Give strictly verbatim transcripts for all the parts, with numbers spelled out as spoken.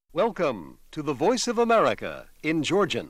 Welcome to the Voice of America in Georgian.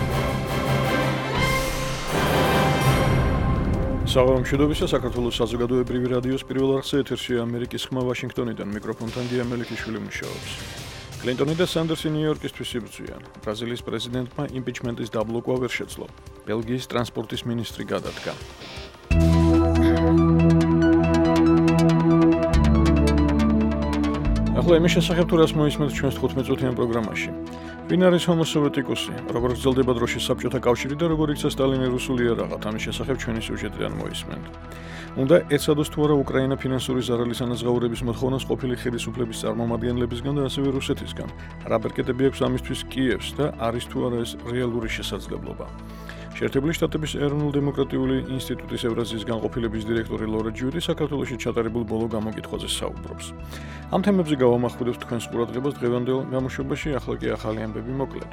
Საღამომშვიდობისა საქართველოს საზოგადოებრივი რადიოს პირველ არხზე ეთერშია ამერიკის ხმა ვაშინგტონიდან მიკროფონთან გია მელიქიშვილი მუშაობს. კლინტონი და სანდერსი ნიუ-იორკისთვის იბრძვიან. ბრაზილიის პრეზიდენტმა იმპიჩმენტის დაბლოკვა ვერ შეძლო. ბელგიის ტრანსპორტის მინისტრი გადადგა. ახლა იმის შესახებ თუ რას მოისმენთ ჩვენს თხუთმეტ-წუთიან პროგრამაში. ვინ არის ჰომო სოვიეტიკუსი, როგორ გრძელდება დროში საბჭოთა კავშირი და როგორ იქცა სტალინი რუსული იარაღად, ამის შესახებ ჩვენი სიუჟეტიდან მოისმენთ. უნდა ეცადოს თუ არა უკრაინა ფინანსური ზარალის ანაზღაურების მოთხოვნას ყოფილი ხელისუფლების წარმომადგენლებისგან და ასევე რუსეთისგან. რა ბერკეტები აქვს ამისთვის კიევს და არის თუ არა ეს რეალური შესაძლებლობა. შეერთებული შტატების ეროვნულ-დემოკრატიული ინსტიტუტის ევრაზიის განყოფილების დირექტორი ლორა ჯიუდი საქართველოში ჩატარებულ ბოლო გამოკითხვაზე საუბრობს. ამ თემებზე გავამახვილებთ თქვენს ყურადღებას დღევანდელ გამოშვებაში, ახლა კი ახალი ამბები მოკლედ.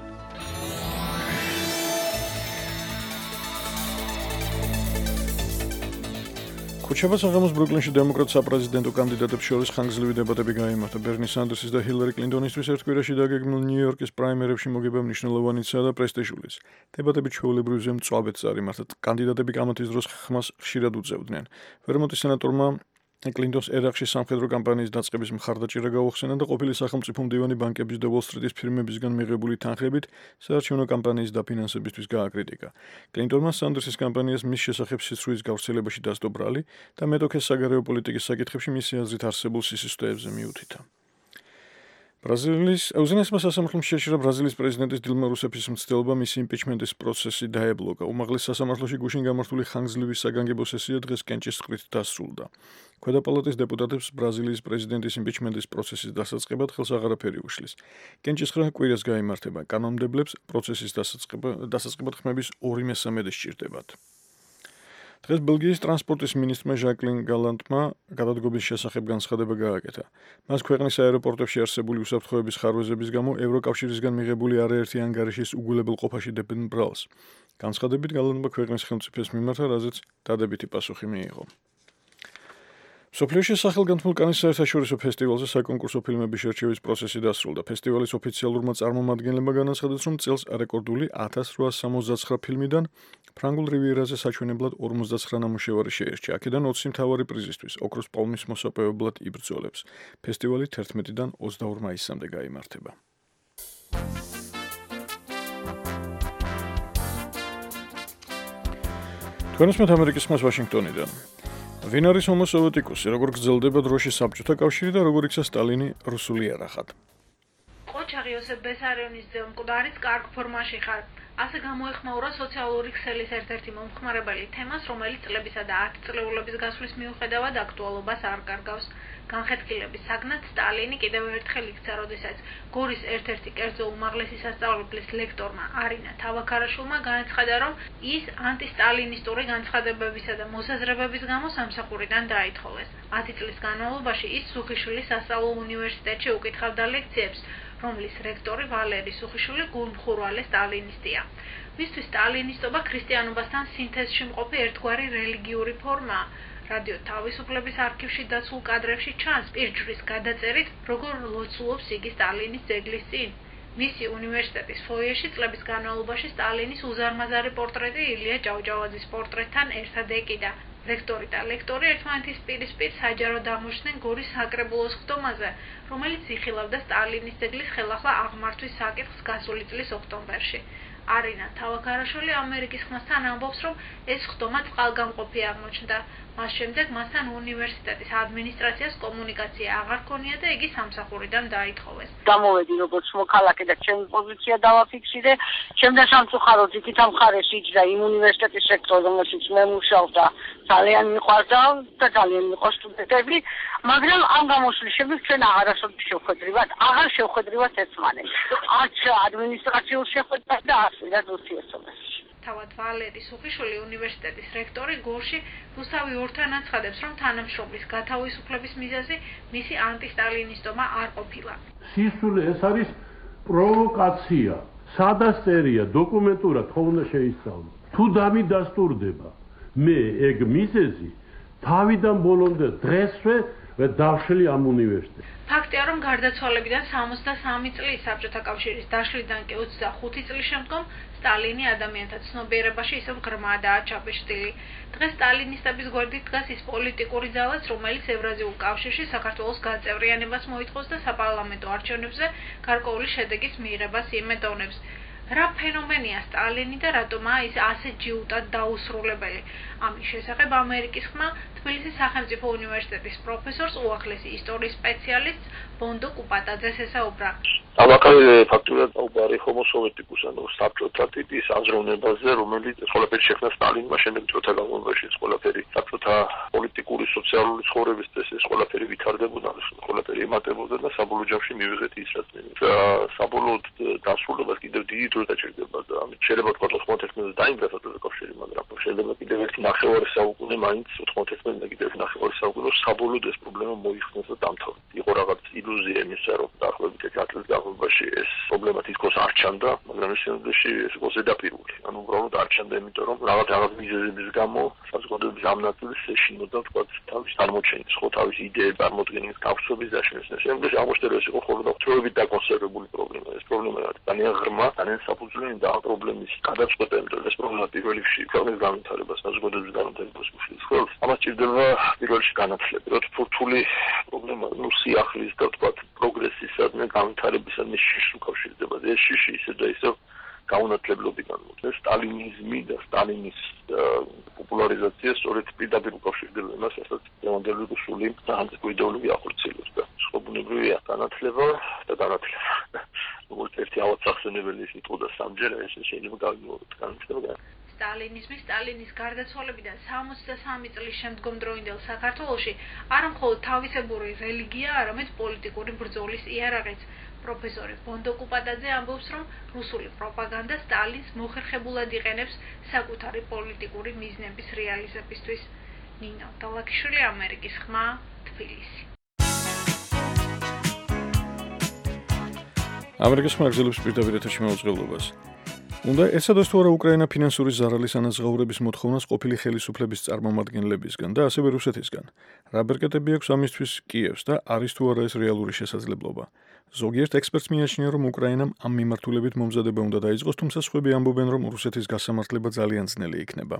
ქუჩაბას საღამოს ბრუკლინში დემოკრატ საპრეზიდენტო კანდიდატებს შორის ხანგრძლივი დებატები გაიმართა. ბერნი სანდერსის და ჰილარი კლინტონისთვის ერთ კვირაში დაგეგმილ ნიუ-იორკის პრაიმერებში მოგება მნიშვნელოვანიცაა და პრესტიჟულის. დებატები ჩვეულებრივზე მწვავედ წარიმართა. კანდიდატები კამათის დროს ხმას ხშირად უწევდნენ. ვერმონტის სენატორმა კლინტონს ერაყში სამხედრო კამპანიის დაწყების მხარდაჭერა გაუხსენა და ყოფილი სახელმწიფო მდივანი ბანკების და უოლ-სტრიტის ფირმებისგან მიღებული თანხებით საარჩევნო კამპანიის დაფინანსებისთვის გააკრიტიკა. კლინტონმა სანდერსის კამპანიას მის შესახებ სიცრუის გავრცელებაში დასდო ბრალი და მეტოქეს საგარეო პოლიტიკის საკითხებში მისი აზრით არსებულ სისუსტეებზე მიუთითა. ბრაზილიის უზენაესმა სასამართლომ შეჭრა ბრაზილიის პრეზიდენტის დილმა რუსეფის მცდელობა მისი იმპიჩმენტის პროცესი დაებლოკა. უმაღლეს სასამართლოში გუშინ გამართული ხანგრძლივი საგანგებო სესია დღეს კენჭის წყლით დასრულდა. ქვედა პალატის დეპუტატებს ბრაზილიის პრეზიდენტის იმპიჩმენტის პროცესის დასაწყებად ხელს აღარაფერი უშლის. კენჭისყრა კვირას გაიმართება. კანონმდებლებს პროცესის დასაწყებად ხმების ორი მესამედი სჭირდებათ. დღეს ბელგიის ტრანსპორტის მინისტრმა ჟაკლინ გალანტმა გადადგობის შესახებ განცხადება გააკეთა. მას ქვეყნის აეროპორტებში არსებული უსაფრთხოების ხარვეზების გამო ევროკავშირისგან მიღებული არაერთი ანგარიშის უგულებელყოფაში დებენ ბრალს. განცხადებით გალანტმა ქვეყნის ხელმწიფეს მიმართა, რაზეც დადებითი პასუხი მიიღო. მსოფლიოში სახელგანთმულ კანის საერთაშორისო ფესტივალზე საკონკურსო ფილმების შერჩევის პროცესი დასრულდა. ფესტივალის ოფიციალურმა წარმომადგენლებმა განაცხადეს, რომ წელს რეკორდული ათას რვაას სამოცდაცხრა ფილმიდან ფრანგულ რივიერაზე საჩვენებლად ორმოცდაცხრა ნამუშევარი შეერჩა. აქედან ოცი მთავარი პრიზისთვის, ოქროს პალმის მოსაპოვებლად იბრძოლებს. ფესტივალი თერთმეტიდან ოცდაორ მაისამდე გაიმართება. თქვენ უსმენთ ამერიკის ხმას ვაშინგტონიდან. ვინ არის ჰომო სოვიეტიკუსი, როგორ გრძელდება დროში საბჭოთა კავშირი და როგორ იქცა სტალინი რუსული იარაღად? ოჩაღი იოსებ ბესარიონის ძე მკვდარის კარგ ფორმაში ხარ. ასე გამოეხმაურა სოციალური ქსელის ერთ-ერთი მომხმარებელი თემას, რომელიც წლებისა და ათწლეულების გასვლის მიუხედავად აქტუალობას არ კარგავს. განხეთქილების საგნად სტალინი კიდევ ერთხელ იქცა, როდესაც გორის ერთ-ერთი კერძო უმაღლესი სასწავლებლის ლექტორმა არინა თავაქარაშვილმა განაცხადა, რომ ის ანტისტალინისტური განცხადებებისა და მოსაზრებების გამო სამსახურიდან დაითხოვეს. ათი წლის განმავლობაში ის სუხიშვილის სასწავლო უნივერსიტეტში უკითხავდა ლექციებს, რომლის რექტორი ვალერი სუხიშვილი გულმხურვალე სტალინისტია. მისთვის სტალინისტობა ქრისტიანობასთან სინთეზში მყოფი ერთგვარი რელიგიური ფორმაა. რადიო თავისუფლების არქივში დაცულ კადრებში ჩანს პირჯვრის გადაწერით, როგორ ლოცულობს იგი სტალინის ძეგლის წინ. მისი უნივერსიტეტის ფოიეში წლების განმავლობაში სტალინის უზარმაზარი პორტრეტი ილია ჭავჭავაძის პორტრეტთან ერთად ეკიდა. რექტორი და ლექტორი ერთმანეთის პირისპირ საჯაროდ აღმოჩნდნენ გორის საკრებულოს ხდომაზე, რომელიც იხილავდა სტალინის ძეგლის ხელახლა აღმართვის საკითხს გასული წლის ოქტომბერში. არინა თავაქარაშვილი ამერიკის ხმასთან ამბობს, რომ ეს ხდომა წყალგამყოფი აღმოჩნდა. მას შემდეგ მასთან უნივერსიტეტის ადმინისტრაციას კომუნიკაცია აღარ ჰქონია და იგი სამსახურიდან დაითხოვეს. გამოვედი როგორც მოქალაქე და ჩემი პოზიცია დავაფიქსირე. ჩემთან სამწუხაროდ იქით ამ მხარეში იჯდა იმ უნივერსიტეტის რექტორი, რომელშიც მე მუშაობდა, ძალიან მიყვარდა და ძალიან მიყვარს სტუდენტები, მაგრამ ამ გამოშვის შემდეგ ჩვენ აღარასოდეს შევხვედრივად, აღარ შევხვედრივად ერთმანეთს. არც ადმინისტრაციულ შეხვედრას და არც ვიღაც ურთიერთობაში. თავად ვალერი სუხიშვილი უნივერსიტეტის რექტორი გორში რუსთავი ორთან აცხადებს, რომ თანამშრომლის გათავისუფლების მიზეზი მისი ანტისტალინისტობა არ ყოფილა. სისული ეს არის პროვოკაცია. სადასწერია დოკუმენტურად ხო უნდა შეისწავლო. თუ დამიდასტურდება, მე ეგ მიზეზი თავიდან ბოლომდე დღესვე ve დავშლი ამ უნივერსიტეტში. ფაქტია, რომ გარდაცვალებიდან სამოცდასამი წლის საბჭოთა კავშირის დაშლიდან კი ოცდახუთი წლის შემდგომ სტალინი ადამიანთა ცნობიერებაში ისევ ღრმადაა ჩაბეჭდილი. დღეს სტალინისტების გვერდით დგას ის პოლიტიკური ძალაც, რომელიც ევრაზიულ კავშირში საქართველოს გაწევრიანებას მოითხოვს და საპარლამენტო არჩევნებზე გარკვეული შედეგის მიღებას იმედოვნებს. რა ფენომენია სტალინი და რატომაა ის ასე ჯიუტად დაუსრულებელი? ამის შესახებ ამერიკის ხმა თბილისის სახელმწიფო უნივერსიტეტის პროფესორს, უახლესი ისტორიის სპეციალისტს ბონდო კუპატაძეს ესაუბრა. ამაყალე ფაქტურად აუბარი ჰომოსოვეტიკუს, ანუ საბჭოთა ტიპის აზროვნებაზე, რომელიც ყველაფერი შექმნა სტალინმა, შემდეგ დროთა განმავლობაში ეს ყველაფერი საბჭოთა პოლიტიკური, სოციალური ცხოვრების წესის ყველაფერი ვითარდებოდა, ყველაფერი ემატებოდა და საბოლოო ჯამში მივიღეთ ის, რაც მივიღეთ. საბოლოოდ დასრულებას კიდევ დიდი დრო დაჭირდება და ამით შეიძლება თქვა ოთხმოცდაათი დაინგრა საბჭოთა კავშირი, მაგრამ შეიძლება კიდევ ერთი ნახევარი საუკუნე მაინც ოთხმოცდაათი და კიდევ ერთი ნახევარი საუკუნე საბოლოოდ ეს პრობლემა მოიხსნეს და დამთავრდა. იყო რაღაც ილუზია იმისა, რომ დაახლოებით ათი წლის განმავლობაში ეს პრობლემა თითქოს არ ჩანდა, მაგრამ ეს შემდგომში ეს იყო ზედაპირული. ანუ უბრალოდ არ ჩანდა, იმიტომ რომ რაღაც რაღაც მიზეზების გამო საზოგადოების ამ ნაწილის ეშინოდა თქვა თავის წარმოჩენის, ხო, თავის იდეების წარმოდგენის, გავსწრების დაშლის. შემდგომში აღმოჩნდა, ეს იყო ხოლმე თროებით დაკონსერვებული პრობლემა. ეს პრობლემა არის ძალიან ღრმა, ძალიან საფუძვლიანი და პრობლემის გადაწყვეტამდე ეს პრობლემა პირველ რიგში ქვეყნის განვითარებას, საზოგადოების განვითარებას უშლის ხელს. ამას ჭირდება პირველ რიგში განათლება. რთული პრობლემა, ნუ სიახლის და თქვა პროგრესისადმი განვითარებისადმი შიშს უკავშირდება. ეს შიში ისე და ისე გაუნათლებლობიდან მოდის. სტალინიზმი და სტალინის პოპულარიზაცია სწორედ პირდაპირ უკავშირდება იმას, რასაც დღევანდელი რუსული სახელმწიფო იდეოლოგია ახორციელებს და შრომუნებრივია განათლება და განათლება. როგორც ერთი ავადსახსენებელი ის იყო და სამჯერ ეს შეიძლება გავიმოვოთ განათლება. სტალინიზმი სტალინის გარდაცვალებიდან სამოცდასამი წლის შემდგომ დროინდელ საქართველოში არა მხოლოდ თავისებური რელიგია, არამედ პოლიტიკური ბრძოლის იარაღიც. პროფესორი ბონდო კუპატაძე ამბობს, რომ რუსული პროპაგანდა სტალინს მოხერხებულად იყენებს საკუთარი პოლიტიკური მიზნების რეალიზებისთვის. ნინო დალაკიშვილი, ამერიკის ხმა, თბილისი. ამერიკის ხმა გრძელობს პირდაპირ ეთერში მაუწყებლობას. უნდა ეცადოს თუ არა უკრაინა ფინანსური ზარალის ანაზღაურების მოთხოვნას ყოფილი ხელისუფლების წარმომადგენლებისგან და ასევე რუსეთისგან. რა ბერკეტები აქვს ამისთვის კიევს და არის თუ არა ეს რეალური შესაძლებლობა? ზოგიერთ ექსპერტს მიაჩნია, რომ უკრაინამ ამ მიმართულებით მომზადება უნდა დაიწყოს, თუმცა სხვები ამბობენ, რომ რუსეთის გასამართლება ძალიან ძნელი იქნება.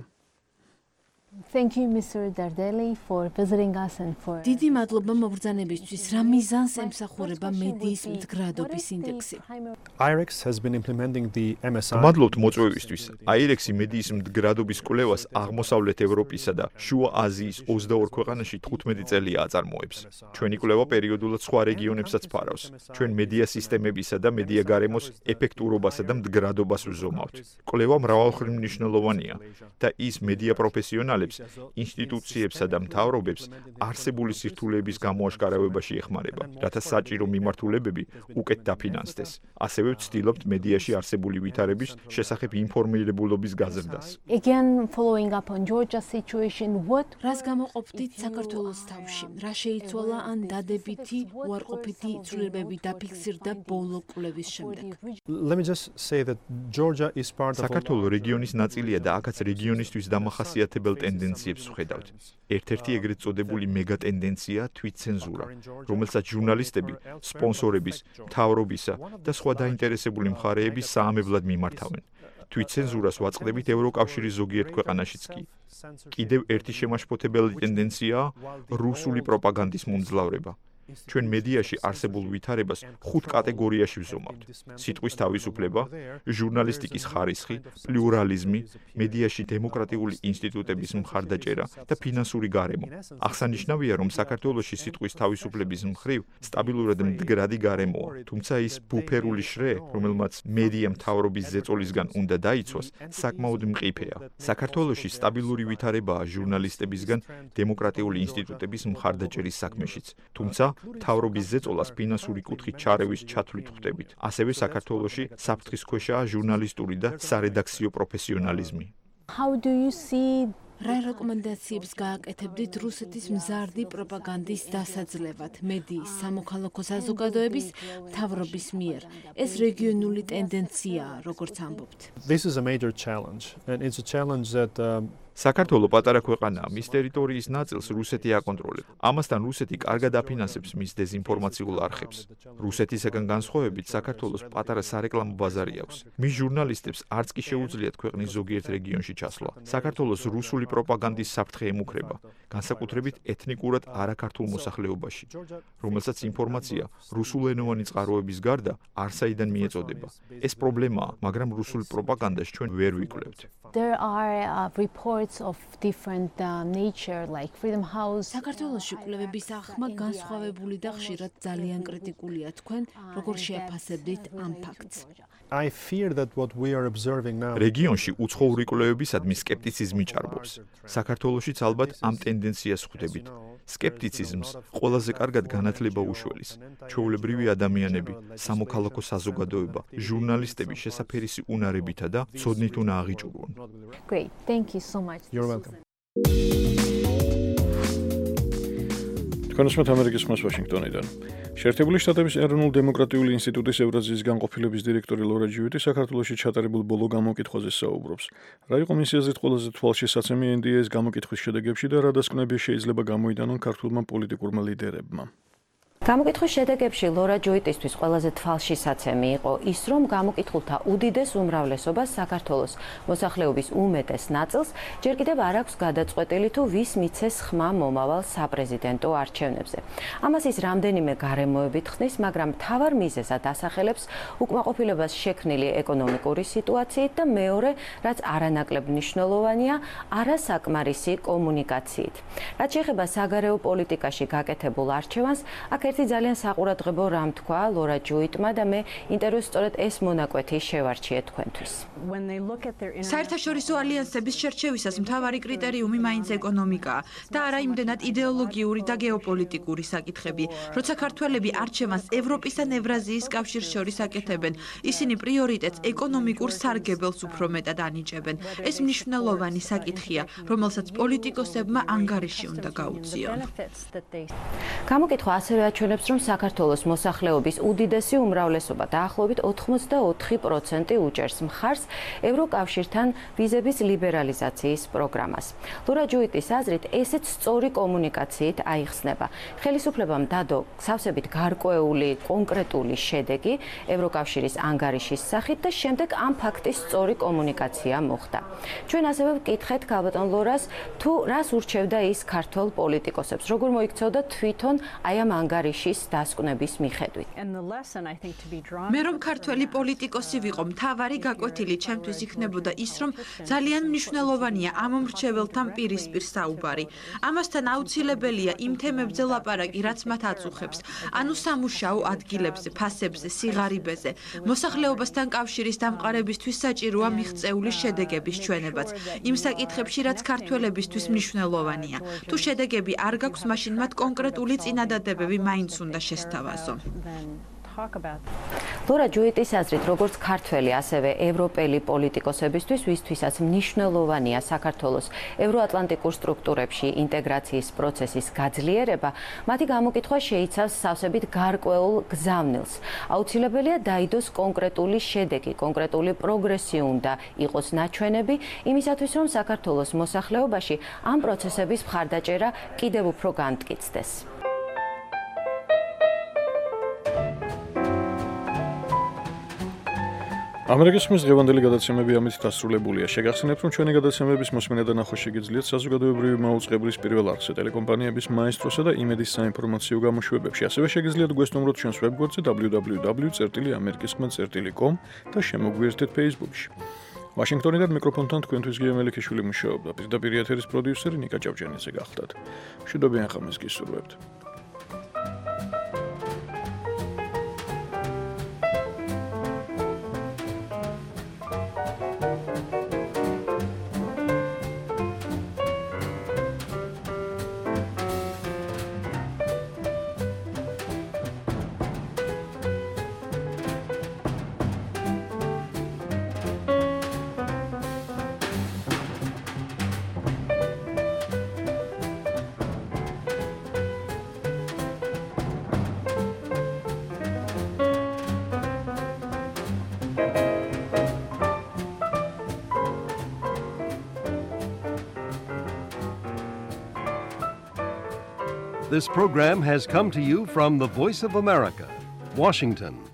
Thank you, Mister Dardeli, for visiting us and for დიდი მადლობა მობრძანებისთვის. რა მიზანს ემსახურება მედიის მდგრადობის ინდექსი? I R E X has been implementing the M S I. მადლობთ მოწვევისთვის. I R E X-ი მედიის მდგრადობის კვლევას აღმოსავლეთ ევროპისა და შუა აზიის ოცდაორ ქვეყანაში თხუთმეტი წელია აწარმოებს. ჩვენი კვლევა პერიოდულად სხვა რეგიონებსაც ფარავს. ჩვენ მედია სისტემებისა და მედია გარემოს ეფექტურობასა და მდგრადობას ვზომავთ. კვლევა მრავალმნიშვნელოვანია და ის მედია პროფესიონალებს ინსტიტუციებსა და მთავრობებს არსებული სირთულეების გამოაშკარავებაში ეხმარება, რათა საჭირო მიმართულებები უკეთ დაფინანსდეს. ასევე ვცდილობთ მედიაში არსებული ვითარების შესახებ ინფორმირებულობის გაზრდას. Again, following up on Georgia's situation, what რას გამოყოფდით საქართველოს თავში? რა შეიცვალა ან დადებითი უარყოფითი ცვლილებები დაფიქსირდა ბოლო კვლევის შემდეგ? Let me just say that Georgia is part of საქართველოს რეგიონის ნაწილია და აქაც რეგიონისთვის დამახასიათებელ ტენდენციებს ვხედავთ. ერთ-ერთი ეგრეთ წოდებული მეგა ტენდენცია თვითცენზურა, რომელსაც ჟურნალისტები, სპონსორების, მთავრობისა და სხვა დაინტერესებული მხარეები საამებლად მიმართავენ. თვითცენზურას ვაწყდებით ევროკავშირის ზოგიერთ ქვეყანაშიც კი. კიდევ ერთი შემაშფოთებელი ტენდენციაა რუსული პროპაგანდის მომძლავრება. ჩვენ მედიაში არსებულ ვითარებას ხუთ კატეგორიაში ვზომავთ. სიტყვის თავისუფლება, ჟურნალისტიკის ხარისხი, პლურალიზმი, მედიაში დემოკრატიული ინსტიტუტების მხარდაჭერა და ფინანსური გარემო. აღსანიშნავია, რომ საქართველოში სიტყვის თავისუფლების მხრივ სტაბილურად მდგრადი გარემოა, თუმცა ის ბუფერული შრე, რომელმაც მედია მთავრობის ზეწოლისგან უნდა დაიცვას, საკმაოდ მყიფეა. საქართველოში სტაბილური ვითარებაა ჟურნალისტებისგან დემოკრატიული ინსტიტუტების მხარდაჭერის საქმეშიც, თუმცა მთავრობის ზეწოლას ფინანსური კუთხით ჩარევის ჩათვლით ხვდებით. ასევე საქართველოში საფრთხის ქვეშაა ჟურნალისტური და სარედაქციო პროფესიონალიზმი. How do you see რა რეკომენდაციებს გააკეთებდით რუსეთის მზარდი პროპაგანდის დასაძლევად მედიის, სამოქალაქო საზოგადოების, მთავრობის მიერ? ეს რეგიონული ტენდენციაა, როგორც ამბობთ. This is a major challenge and it's a challenge that um, საქართველო პატარა ქვეყანაა, მის ტერიტორიის ნაწილს რუსეთი აკონტროლებს. ამასთან რუსეთი კარგად აფინანსებს მის დეზინფორმაციულ არხებს. რუსეთისაგან განსხვავებით, საქართველოს პატარა სარეკლამო ბაზარი აქვს. მის ჟურნალისტებს არც კი შეუძლიათ ქვეყნის ზოგიერთ რეგიონში ჩასვლა. საქართველოს რუსული პროპაგანდის საფრთხე ემუქრება, განსაკუთრებით ეთნიკურად არაქართულ მოსახლეობაში, რომელსაც ინფორმაცია რუსულენოვანი წყაროების გარდა არსაიდან მიეწოდება. ეს პრობლემაა, მაგრამ რუსულ პროპაგანდას ჩვენ ვერ ვიკვლევთ. There are uh, reports of different uh, nature like Freedom House. საქართველოში კვლევების აღქმა განსხვავებული და ხშირად ძალიან კრიტიკულია. თქვენ როგორ შეაფასებდით ამ ფაქტს? I fear that what we are observing now რეგიონში უცხოური კვლევებისადმი სკეპტიციზმი ჭარბობს. საქართველოშიც ალბათ ამ ტენდენციას ხვდებით. სკეპტიციზმს ყველაზე კარგად განათლება უშველის. ჩვეულებრივი ადამიანები, სამოქალაქო საზოგადოება, ჟურნალისტები შესაფერისი უნარებითა და ცოდნით უნდა აღიჭურვონ. Great, thank you so much. You're welcome. თქვენს ამერიკის ხმას ვაშინგტონიდან. შეერთებული შტატების ეროვნულ დემოკრატიული ინსტიტუტის ევრაზიის განყოფილების დირექტორი ლორა ჯუიტი საქართველოში ჩატარებულ ბოლო გამოკითხვაზე საუბრობს. რა იყო მისი აზრით ყველაზე თვალშესაცემი ენ დი ეს გამოკითხვის შედეგებში და რა დასკვნები შეიძლება გამოიტანონ ქართულმა პოლიტიკურმა ლიდერებმა? გამოკითხვის შედეგებში ლორა ჯუიტისთვის ყველაზე თვალშესაცემი იყო ის, რომ გამოკითხულთა უდიდეს უმრავლესობას საქართველოს მოსახლეობის უმეტეს ნაწილს ჯერ კიდევ არ აქვს გადაწყვეტილი თუ ვის მიცეს ხმა მომავალ საპრეზიდენტო არჩევნებზე. ამას ის რამდენიმე გარემოებით ხსნის, მაგრამ მთავარ მიზეზად ასახელებს უკმაყოფილებას შექმნილი ეკონომიკური სიტუაციით და მეორე, რაც არანაკლებ მნიშვნელოვანია, არასაკმარისი კომუნიკაციით. რაც შეეხება საგარეო პოლიტიკაში გაკეთებულ არჩევანს, აქ ერთი ძალიან საყურადღებო რამ თქვა ლორა ჯუიტმა და მე ინტერვიუს სწორედ ეს მონაკვეთი შევარჩიე თქვენთვის. საერთაშორისო ალიანსების შერჩევისას მთავარი კრიტერიუმი მაინც ეკონომიკაა და არა იმდენად იდეოლოგიური და გეოპოლიტიკური საკითხები. როცა ქართველები არჩევანს ევროპის ან ევრაზიის კავშირს შორის აკეთებენ, ისინი პრიორიტეტს ეკონომიკურ სარგებელს უფრო მეტად ანიჭებენ. ეს მნიშვნელოვანი საკითხია, რომელსაც პოლიტიკოსებმა ანგარიში უნდა გაუწიონ. გამოკითხვა ასევე აჩვენებს, რომ საქართველოს მოსახლეობის უდიდესი უმრავლესობა დაახლოებით ოთხმოცდაოთხი პროცენტი უჭერს მხარს ევროკავშირთან ვიზების ლიბერალიზაციის პროგრამას. ლორა ჯუიტის აზრით, ესეც სწორი კომუნიკაციით აიხსნება. ხელისუფლებამ დადო სავსებით გარკვეული კონკრეტული შედეგი ევროკავშირის ანგარიშის სახით და შემდეგ ამ ფაქტის სწორი კომუნიკაცია მოხდა. ჩვენ ასევე ვკითხეთ ქალბატონ ლორას, თუ რას ურჩევდა ის ქართველ პოლიტიკოსებს, როგორ მოიქცეოდა თვითონ აი ამ ანგარიშის დასკვნების მიხედვით. მე რომ ქართველი პოლიტიკოსი ვიყო, მთავარი გაკვეთილი ჩემთვის იქნებოდა ის, რომ ძალიან მნიშვნელოვანია ამ მრჩეველთან პირისპირ საუბარი. ამასთან აუცილებელია იმ თემებზე ლაპარაკი, რაც მათ აწუხებს, ანუ სამუშაო ადგილებზე, ფასებზე, სიღარიბეზე. მოსახლეობასთან კავშირის დამყარებისთვის საჭიროა მიღწეული შედეგების ჩვენებაც. იმ საკითხებში, რაც ქართველებისთვის მნიშვნელოვანია. თუ შედეგები არ გაქვს, მაშინ მათ კონკრეტული წინადადებები მაინც უნდა შესთავაზო. ლორა ჯუიტის აზრით, როგორც ქართველი, ასევე ევროპელი პოლიტიკოსებისთვის, ვისთვისაც მნიშვნელოვანია საქართველოს ევროატლანტიკურ სტრუქტურებში ინტეგრაციის პროცესის გაძლიერება, მათი გამოკითხვა შეიცავს სავსებით გარკვეულ გზავნილს. აუცილებელია დაიდოს კონკრეტული შედეგი, კონკრეტული პროგრესი უნდა იყოს ნაჩვენები, იმისათვის, რომ საქართველოს მოსახლეობაში ამ პროცესების მხარდაჭერა კიდევ უფრო განმტკიცდეს. ამერიკის ხმის დღევანდელი გადაცემები ამით დასრულებულია. შეგახსენებთ, რომ ჩვენი გადაცემების მოსმენა და ნახვა შეგიძლიათ საზოგადოებრივი მაუწყებლის პირველ არხზე, ტელეკომპანიების მაესტროსა და იმედის საინფორმაციო გამოშვებებში. ასევე შეგიძლიათ გვესტუმროთ ჩვენს ვებგვერდზე დაბლიუ დაბლიუ დაბლიუ წერტილი ამერიკის ხმა წერტილი კომ და შემოგვიერთდეთ Facebook-ში. ვაშინგტონიდან მიკროფონთან თქვენთვის გია მელიქიშვილი მუშაობდა. პირდაპირ ეთერის პროდიუსერი ნიკა ჭავჭიანიძე გახდათ. მშვიდობიან ხამს გისურვებთ. This program has come to you from the Voice of America, Washington.